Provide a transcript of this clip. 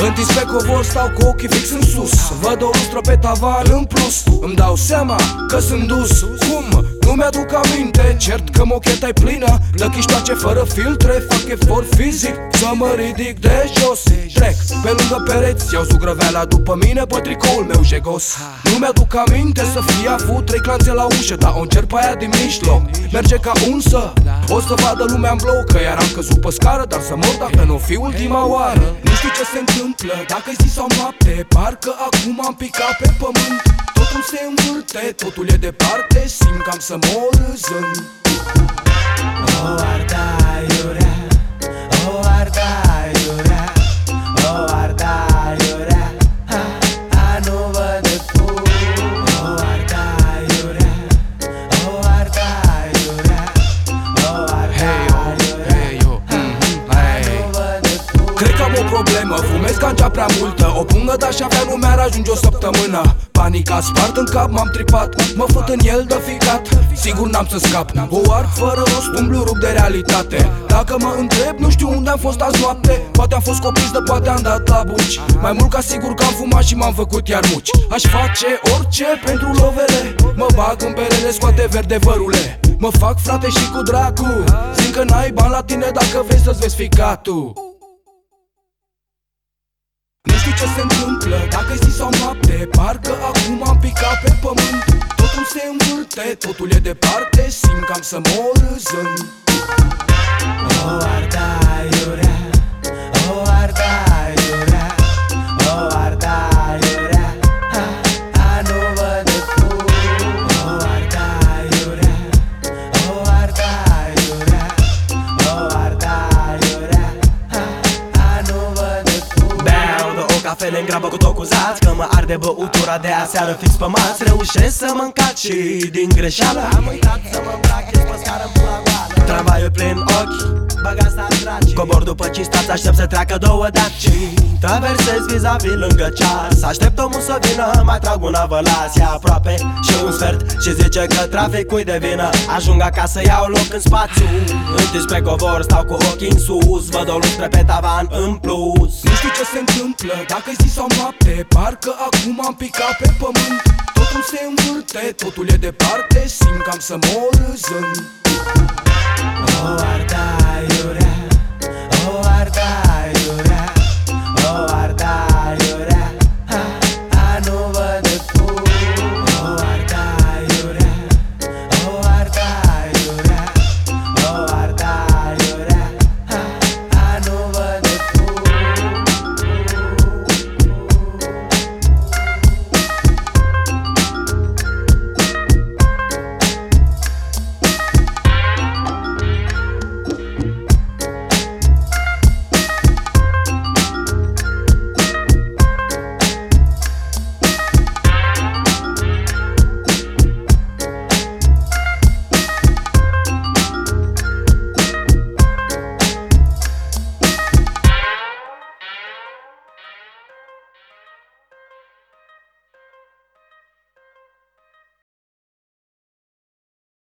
Întins pe covor stau cu ochii fix în sus. Văd o lustră pe tavan în plus. Îmi dau seama că sunt dus. Cum? Nu mi-aduc aminte. Cert că mocheta-i plină de chiștoace fără filtre. Fac efort fizic să mă ridic de jos. Trec pe lângă pereți, iau zugrăveala după mine pe tricoul meu jegos. Nu mi-aduc aminte să fie avut 3 clanțe la ușă, dar o încerc pe aia din mijloc. Merge ca unsă. O să vadă lumea în bloc că iar am căzut pe scară, dar să mor dacă nu fi ultima oară. Nu știu ce se întâmplă, dacă-i zi sau noapte. Parcă acum am picat pe pământ. Totul se învârte, totul e departe. Simt că am să mor râzând. O arda iurea, o arda iurea, o arda iurea, nu văd de fum. O arda iurea, o arda iurea, o arda iurea, nu văd de fum. Cred că am o problemă, fumez ganja prea multă. O pungă de-aș avea nu mi-ar ajunge o săptămână. Panica spart în cap, m-am tripat, mă fut în el de ficat. Sigur n-am să scap, o arc fără rost, umblu rup de realitate. Dacă mă întreb, nu știu unde am fost azi noapte. Poate am fost copil, de poate am dat la buci. Mai mult ca sigur că am fumat și m-am făcut iar muci. Aș face orice pentru lovele. Mă bag în perele, scoate verde vărule. Mă fac frate și cu dracu. Zic că n-ai bani la tine dacă vrei să-ți vezi ficatul. Nu știu ce se întâmplă, dacă-i zi sau noapte. Parcă acum am picat pe pământ. Totul se învârte, totul e departe. Simt că am să mor râzând. O arda iurea, o arda iurea, o arda iurea, nu văd de fum. O arda iurea, o arda iurea, o arda iurea, nu văd de fum. Beau de o cafele în grabă cu tot cuzați, că mă arde băutura de aseară fix pe masă. Reușesc să mă încac și din greșeală am uitat să mă îmbrac, ies pe scară în pula goală. Tramvaiul plin ochi, băga sta draci. Cobor după cistați, aștept să treacă 2 daci. Traversez vis-a-vis lângă ceas. Aștept omul să vină, mai trag una vălas. E aproape și un sfert și zice că traficul-i de vină. Ajung acasă, iau loc în spațiu. Întins pe covor, stau cu ochii în sus. Văd o lustră pe tavan în plus. Nu știu ce se întâmplă, dacă-i zi sau noapte. Parcă acum am picat pe pământ. Totul se învârte, totul e departe. Simt că am să mor râzând. O arda